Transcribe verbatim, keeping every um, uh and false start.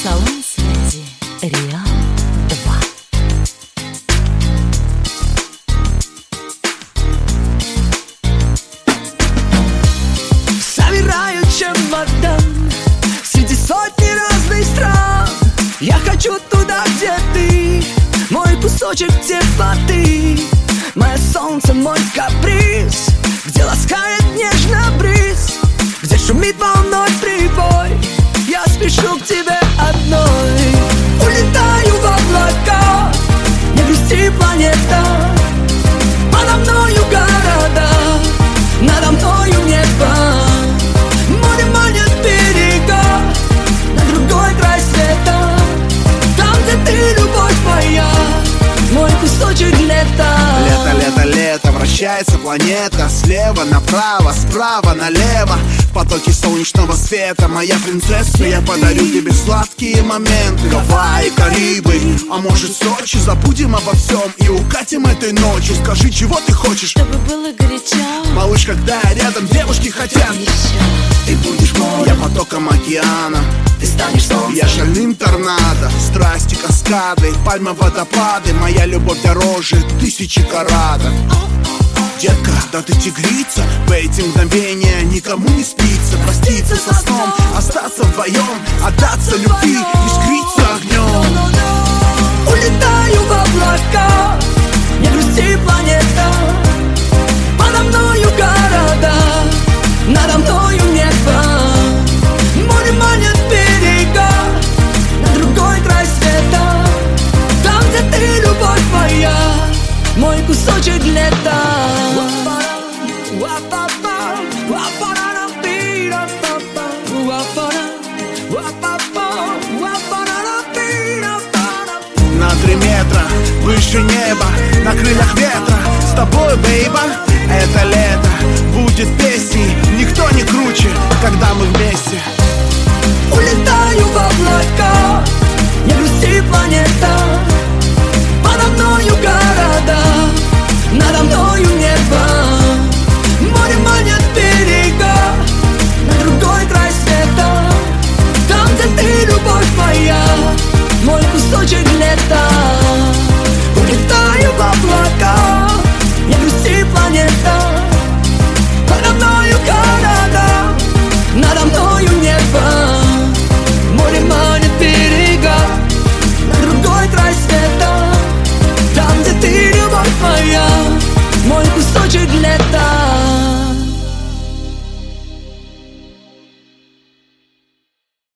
Салон связи Реал два. Собираю чемодан среди сотни разных стран. Я хочу туда, где ты, мой кусочек теплоты, мое солнце, мой каприз, где ласкает нежно бриз, где шумит волной прибой. Я спешу к тебе одной. Улетаю в облака, не грусти, планета. Подо мною города, надо мною небо. Море манит берега, на другой край света. Там, где ты, любовь моя, мой кусочек лета. Лето, лето, лето, вращается планета. Слева направо, справа налево. В потоке солнечного света, моя принцесса, я подарю тебе сладкие моменты. Гавайи, Карибы, а может Сочи. Забудем обо всем и укатим этой ночью. Скажи, чего ты хочешь? Чтобы было горячо. Малыш, когда я рядом, девушки хотят Еще. Ты будешь мой, Я потоком океана, ты станешь солнцем. я шальным торнадо. Страсти, каскады, пальмы, водопады. Моя любовь дороже тысячи каратов. Детка, да ты тигрица. В эти мгновения никому не спится. Проститься со сном, остаться вдвоем, отдаться любви, искриться огнем. Улетаю в облака, не грусти, планета. Подо мною города, надо мною небо. Море манит берега, на другой край света. Там, где ты, любовь моя, мой кусочек лета. На три метра выше неба, на крыльях ветра. С тобой, бейба, это лето будет песней. Никто не круче, когда мы вместе. Улетаю в облака, не грусти, планета. Подо мною города, надо мною небо. Море манит берега, на другой край света. Там, где ты, любовь моя, мой кусочек лета. Улетаю в облака, не грусти, планета. Подо мною города, надо мною небо.